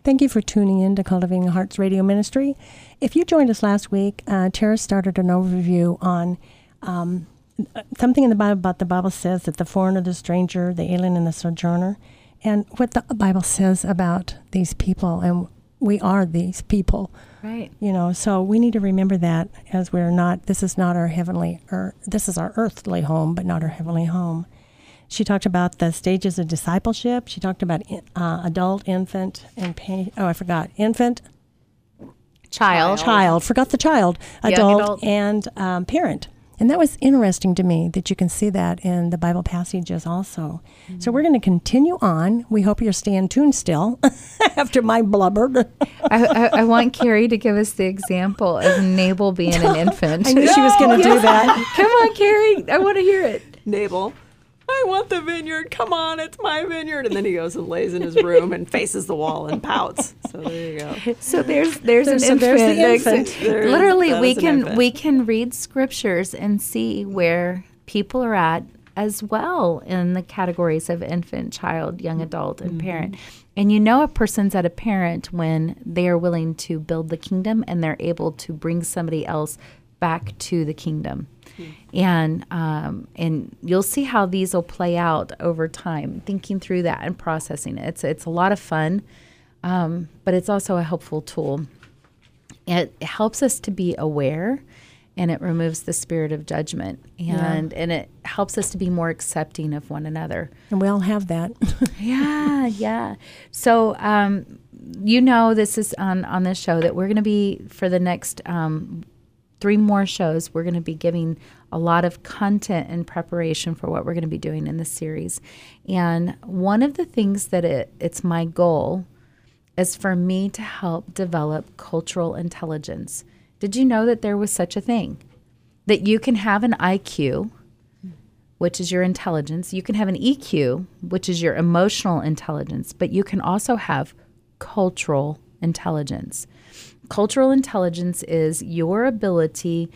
Thank you for tuning in to Cultivating Hearts Radio Ministry. If you joined us last week, Tara started an overview on something in the Bible about the Bible says that the foreigner, the stranger, the alien, and the sojourner, and what the Bible says about these people, and we are these people. Right. You know, so we need to remember that as we're not, this is not our heavenly, or this is our earthly home, but not our heavenly home. She talked about the stages of discipleship. She talked about adult, infant, and infant, child. Forgot the child. Adult. And parent. And that was interesting to me that you can see that in the Bible passages also. Mm-hmm. So we're going to continue on. We hope you're staying tuned still after my blubber. I want Carrie to give us the example of Nabal being an infant. I knew she was going to do that. Come on, Carrie. I want to hear it. Nabal, I want the vineyard. Come on, it's my vineyard. And then he goes and lays in his room and faces the wall and pouts. So there you go. So there's an infant. There's the infant. Literally, we can read scriptures and see where people are at as well in the categories of infant, child, young adult, and parent. And you know a person's at a parent when they are willing to build the kingdom and they're able to bring somebody else back to the kingdom. And you'll see how these will play out over time, thinking through that and processing it. It's a lot of fun, but it's also a helpful tool. It helps us to be aware, and it removes the spirit of judgment, and it helps us to be more accepting of one another. And we all have that. Yeah. So, this is on this show that we're going to be, for the next 3 more shows, we're going to be giving a lot of content in preparation for what we're going to be doing in this series. And one of the things that it's my goal is for me to help develop cultural intelligence. Did you know that there was such a thing? That you can have an IQ, which is your intelligence. You can have an EQ, which is your emotional intelligence, but you can also have cultural intelligence. Cultural intelligence is your ability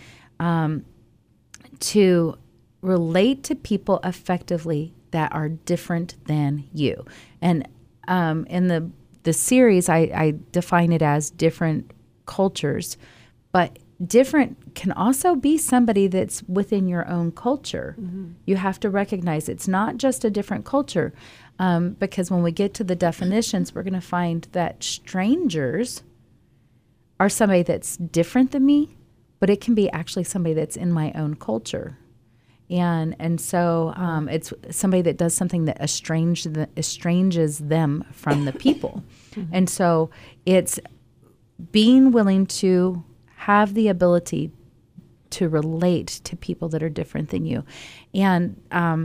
to relate to people effectively that are different than you. And in the series, I define it as different cultures, but different can also be somebody that's within your own culture. Mm-hmm. You have to recognize it's not just a different culture, because when we get to the definitions, we're going to find that strangers are somebody that's different than me, but it can be actually somebody that's in my own culture. And so it's somebody that does something that estranges them from the people. Mm-hmm. And so it's being willing to have the ability to relate to people that are different than you. And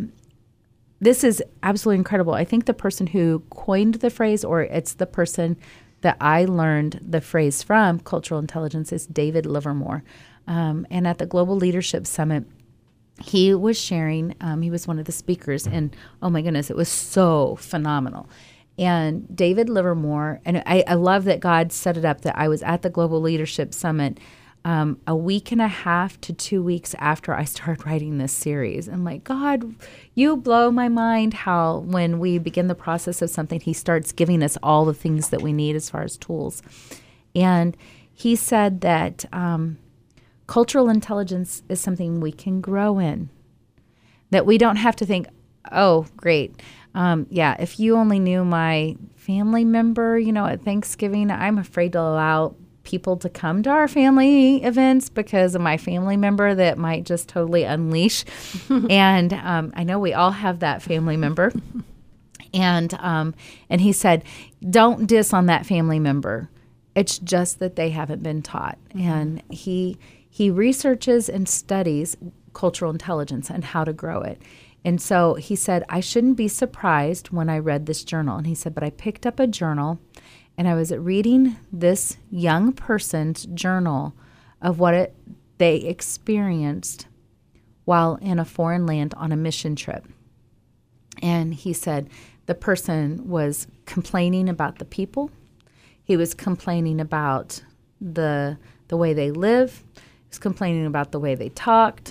this is absolutely incredible. I think the person who coined the phrase, or it's the person that I learned the phrase from, cultural intelligence, is David Livermore. And at the Global Leadership Summit, he was sharing, he was one of the speakers, and oh my goodness, it was so phenomenal. And David Livermore, and I love that God set it up that I was at the Global Leadership Summit a week and a half to 2 weeks after I started writing this series. I'm like, God, you blow my mind how when we begin the process of something, he starts giving us all the things that we need as far as tools. And he said that cultural intelligence is something we can grow in, that we don't have to think, oh, great. If you only knew my family member, at Thanksgiving, I'm afraid to allow people to come to our family events because of my family member that might just totally unleash. And I know we all have that family member. And he said, don't diss on that family member. It's just that they haven't been taught. Mm-hmm. And he researches and studies cultural intelligence and how to grow it. And so he said, I shouldn't be surprised when I read this journal. And he said, but I picked up a journal and I was reading this young person's journal of what they experienced while in a foreign land on a mission trip. And he said the person was complaining about the people. He was complaining about the way they live. He was complaining about the way they talked.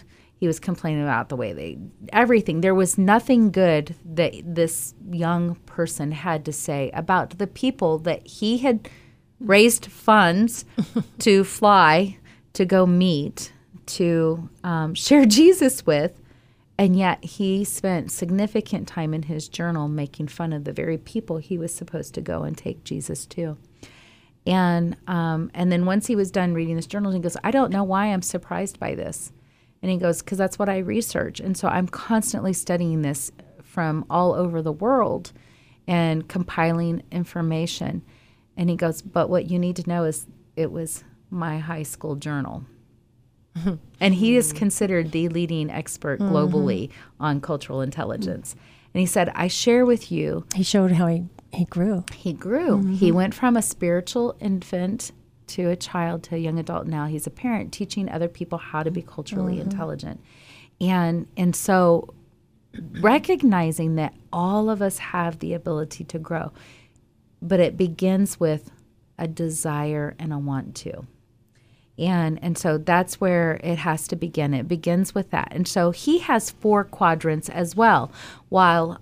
He was complaining about the way everything. There was nothing good that this young person had to say about the people that he had raised funds to fly, to go meet, to share Jesus with. And yet he spent significant time in his journal making fun of the very people he was supposed to go and take Jesus to. And then once he was done reading this journal, he goes, I don't know why I'm surprised by this. And he goes, because that's what I research. And so I'm constantly studying this from all over the world and compiling information. And he goes, but what you need to know is it was my high school journal. And he is considered the leading expert globally on cultural intelligence. And he said, I share with you. He showed how he grew. He grew. He went from a spiritual infant to a child to a young adult. Now he's a parent teaching other people how to be culturally intelligent. And so recognizing that all of us have the ability to grow, but it begins with a desire and a want to. And so that's where it has to begin. It begins with that. And so he has 4 quadrants as well, while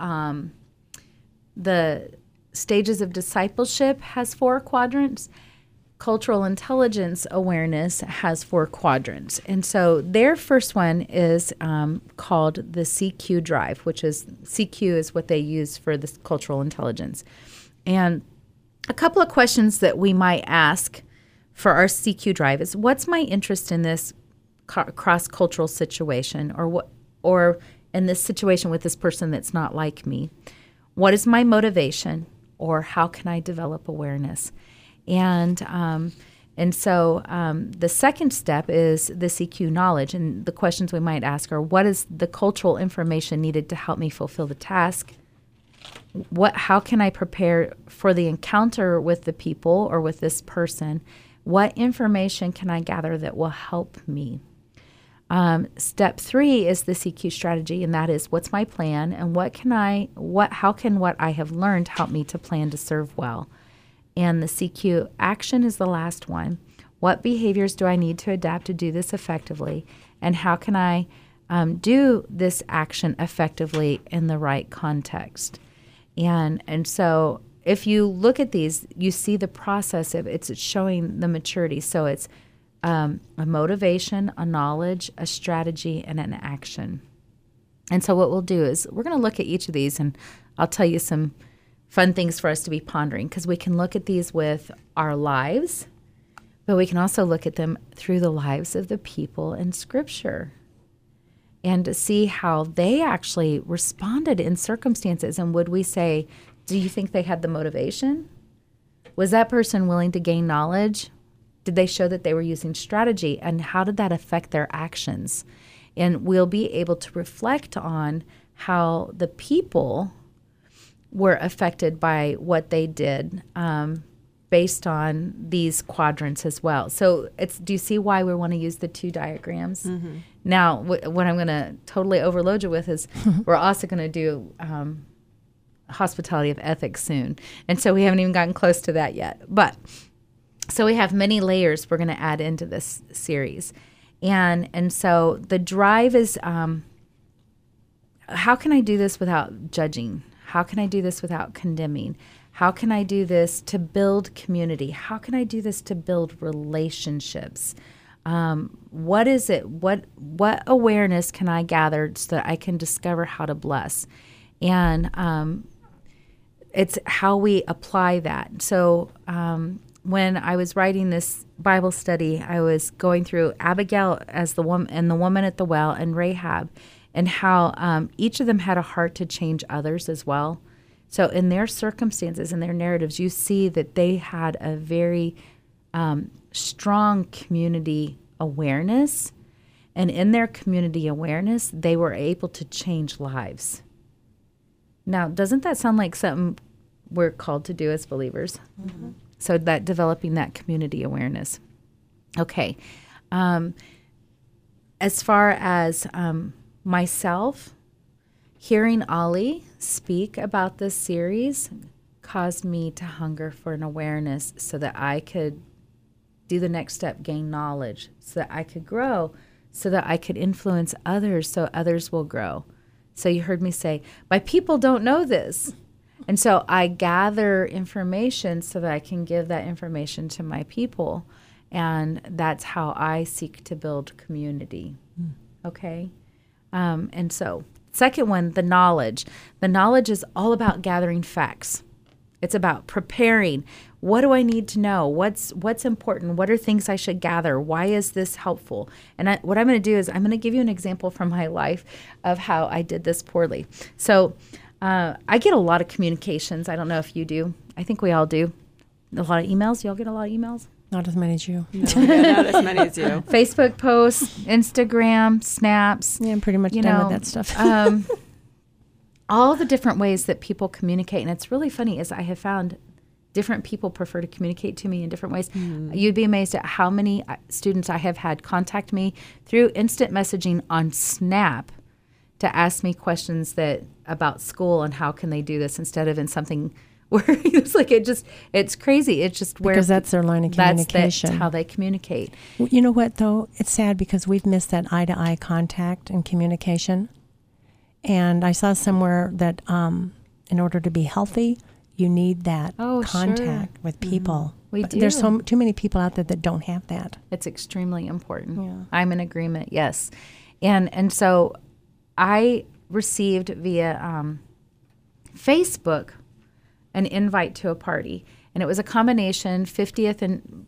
the stages of discipleship has 4 quadrants. Cultural intelligence awareness has 4 quadrants. And so their first one is called the CQ drive, which is CQ is what they use for this cultural intelligence. And a couple of questions that we might ask for our CQ drive is, what's my interest in this cross-cultural situation, or in this situation with this person that's not like me? What is my motivation, or how can I develop awareness? And so the second step is the CQ knowledge, and the questions we might ask are, what is the cultural information needed to help me fulfill the task? How can I prepare for the encounter with the people or with this person? What information can I gather that will help me? Step 3 is the CQ strategy, and that is, what's my plan, and how can what I have learned help me to plan to serve well? And the CQ action is the last one. What behaviors do I need to adapt to do this effectively? And how can I do this action effectively in the right context? And so if you look at these, you see the process of it's showing the maturity. So it's a motivation, a knowledge, a strategy, and an action. And so what we'll do is we're going to look at each of these, and I'll tell you some fun things for us to be pondering, because we can look at these with our lives, but we can also look at them through the lives of the people in Scripture and to see how they actually responded in circumstances. And would we say, do you think they had the motivation? Was that person willing to gain knowledge? Did they show that they were using strategy? And how did that affect their actions? And we'll be able to reflect on how the people were affected by what they did based on these quadrants as well. So do you see why we want to use the 2 diagrams? Mm-hmm. Now, what I'm going to totally overload you with is we're also going to do hospitality of ethics soon. And so we haven't even gotten close to that yet. But so we have many layers we're going to add into this series. And so the drive is, how can I do this without judging? How can I do this without condemning? How can I do this to build community? How can I do this to build relationships? What is it? What awareness can I gather so that I can discover how to bless? And it's how we apply that. So when I was writing this Bible study, I was going through Abigail as the woman, and the woman at the well, and Rahab, and how each of them had a heart to change others as well. So in their circumstances and their narratives, you see that they had a very strong community awareness. And in their community awareness, they were able to change lives. Now, doesn't that sound like something we're called to do as believers? Mm-hmm. So that developing that community awareness. Okay. As far as myself, hearing Ollie speak about this series caused me to hunger for an awareness so that I could do the next step, gain knowledge, so that I could grow, so that I could influence others so others will grow. So you heard me say, my people don't know this. And so I gather information so that I can give that information to my people. And that's how I seek to build community. Okay? And so, second one, the knowledge. The knowledge is all about gathering facts. It's about preparing. What do I need to know? What's important? What are things I should gather? Why is this helpful? And what I'm going to do is I'm going to give you an example from my life of how I did this poorly. So I get a lot of communications. I don't know if you do. I think we all do. A lot of emails. Y'all get a lot of emails? Not as many as you. No, not as many as you. Facebook posts, Instagram, snaps. Yeah, I'm pretty much done with that stuff. All the different ways that people communicate. And it's really funny is I have found different people prefer to communicate to me in different ways. You'd be amazed at how many students I have had contact me through instant messaging on Snap to ask me questions about school and how can they do this instead of in something where it's like it's crazy. It's just where because that's their line of communication. That's how they communicate. You know what though? It's sad because we've missed that eye-to-eye contact and communication. And I saw somewhere that in order to be healthy, you need that contact with people. We do. There's too many people out there that don't have that. It's extremely important. Yeah. I'm in agreement. Yes, and so I received via Facebook an invite to a party, and it was a combination 50th and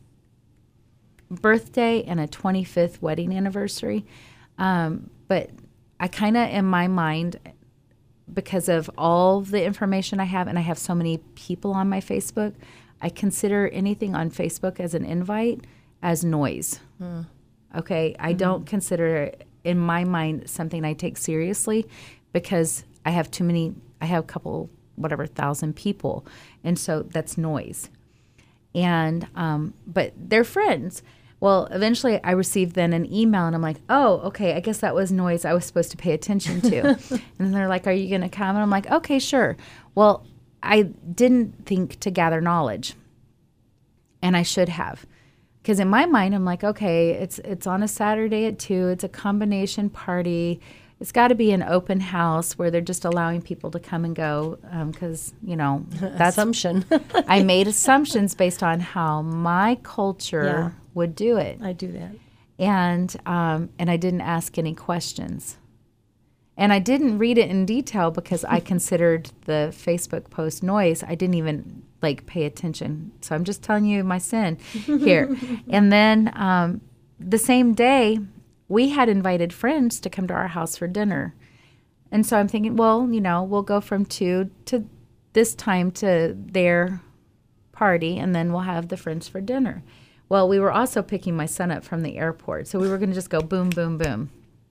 birthday and a 25th wedding anniversary. But I kind of, in my mind, because of all the information I have, and I have so many people on my Facebook, I consider anything on Facebook as an invite as noise. Okay? I don't consider it, in my mind, something I take seriously because I have a couple, 1,000 people. And so that's noise. And, but they're friends. Well, eventually I received then an email and I'm like, oh, okay, I guess that was noise I was supposed to pay attention to. And they're like, are you going to come? And I'm like, okay, sure. Well, I didn't think to gather knowledge, and I should have. Because in my mind, I'm like, okay, it's on a Saturday at 2. It's a combination party. It's got to be an open house where they're just allowing people to come and go because, that's assumption. I made assumptions based on how my culture would do it. I do that. And I didn't ask any questions. And I didn't read it in detail because I considered the Facebook post noise. I didn't even pay attention. So I'm just telling you my sin here. And then the same day, we had invited friends to come to our house for dinner. And so I'm thinking, well, we'll go from 2 to this time to their party, and then we'll have the friends for dinner. Well, we were also picking my son up from the airport, so we were going to just go boom, boom, boom.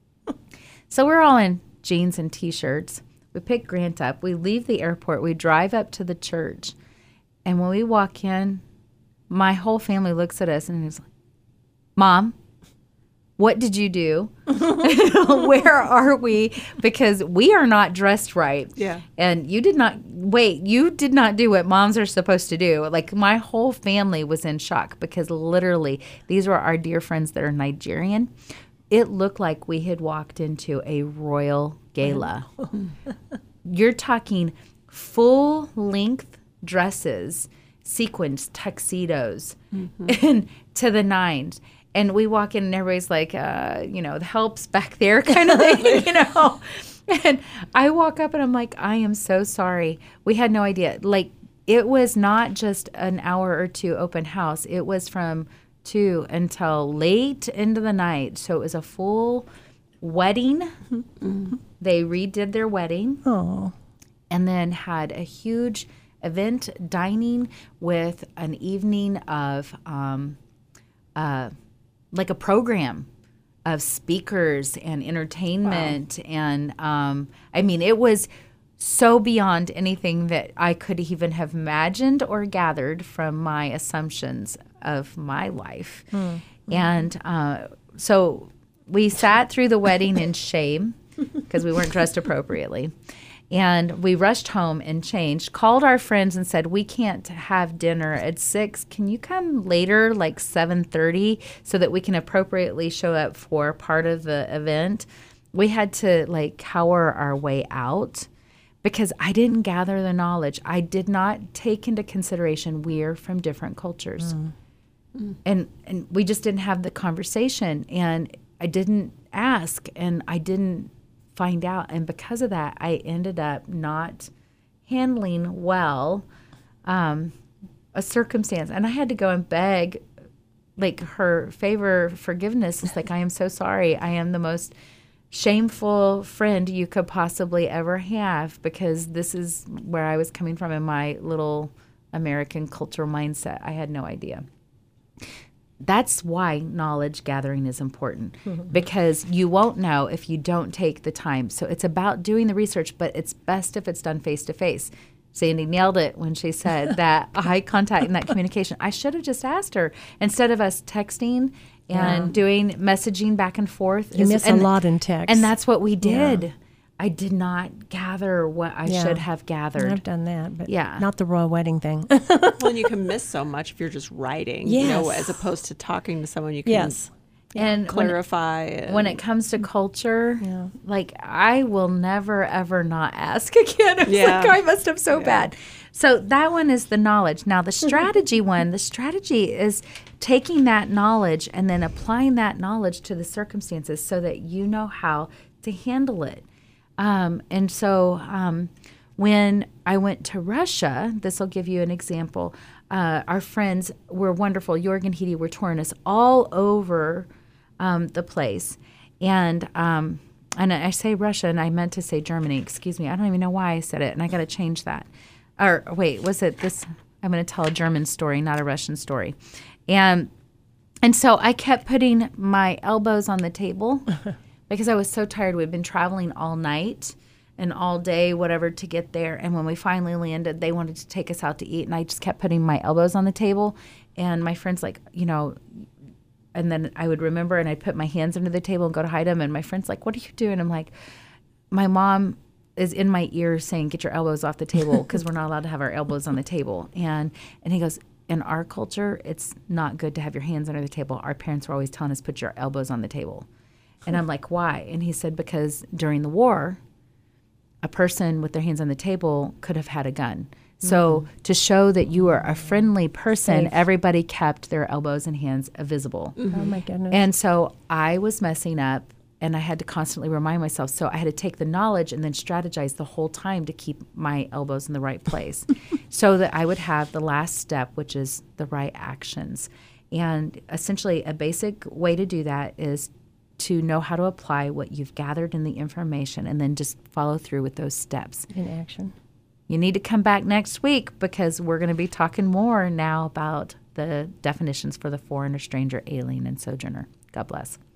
So we're all in jeans and T-shirts. We pick Grant up. We leave the airport. We drive up to the church. And when we walk in, my whole family looks at us and is like, Mom, what did you do? Where are we? Because we are not dressed right. Yeah. And you did not do what moms are supposed to do. My whole family was in shock because literally these were our dear friends that are Nigerian. It looked like we had walked into a royal gala. You're talking full-length dresses, sequins, tuxedos, and to the nines. And we walk in and everybody's like, the help's back there kind of thing, And I walk up and I'm like, I am so sorry. We had no idea. It was not just an hour or two open house. It was from 2 until late into the night. So it was a full wedding. They redid their wedding. Oh. And then had a huge event dining with an evening of a program of speakers and entertainment. Wow. And it was so beyond anything that I could even have imagined or gathered from my assumptions of my life. And so we sat through the wedding in shame because we weren't dressed appropriately. And we rushed home and changed, called our friends and said, we can't have dinner at 6. Can you come later, like 7:30, so that we can appropriately show up for part of the event? We had to like cower our way out because I didn't gather the knowledge. I did not take into consideration we're from different cultures. And we just didn't have the conversation. And I didn't ask, and I didn't find out, and because of that I ended up not handling well a circumstance, and I had to go and beg like her forgiveness. It's like, I am so sorry, I am the most shameful friend you could possibly ever have, because this is where I was coming from in my little American cultural mindset. I had no idea. That's why knowledge gathering is important, because you won't know if you don't take the time. So it's about doing the research, but it's best if it's done face to face. Sandy nailed it when she said that eye contact and that communication. I should have just asked her instead of us texting and doing messaging back and forth. You miss a lot in text. And that's what we did. Yeah. I did not gather what I should have gathered. I've done that, but not the royal wedding thing. Well, and you can miss so much if you're just writing, you know, as opposed to talking to someone. You can and clarify. When it comes to culture, like I will never, ever not ask again. It's like I messed up so bad. So that one is the knowledge. Now the strategy one, the strategy is taking that knowledge and then applying that knowledge to the circumstances so that you know how to handle it. And so when I went to Russia, this will give you an example. Our friends were wonderful. Jorg and Heidi were touring us all over the place. And I say Russia, and I meant to say Germany. Excuse me. I don't even know why I said it, and I got to change that. Or wait, was it this? I'm going to tell a German story, not a Russian story. And so I kept putting my elbows on the table because I was so tired. We'd been traveling all night and all day, whatever, to get there. And when we finally landed, they wanted to take us out to eat. And I just kept putting my elbows on the table. And my friend's like, you know, and then I would remember and I'd put my hands under the table and go to hide them. And my friend's like, what are you doing? I'm like, my mom is in my ear saying, get your elbows off the table, because we're not allowed to have our elbows on the table. And he goes, in our culture, it's not good to have your hands under the table. Our parents were always telling us, put your elbows on the table. And I'm like, why? And he said, because during the war, a person with their hands on the table could have had a gun. So to show that you are a friendly person, everybody kept their elbows and hands visible. Oh, my goodness. And so I was messing up, and I had to constantly remind myself. So I had to take the knowledge and then strategize the whole time to keep my elbows in the right place so that I would have the last step, which is the right actions. And essentially a basic way to do that is to know how to apply what you've gathered in the information and then just follow through with those steps. In action. You need to come back next week because we're going to be talking more now about the definitions for the foreigner, stranger, alien, and sojourner. God bless.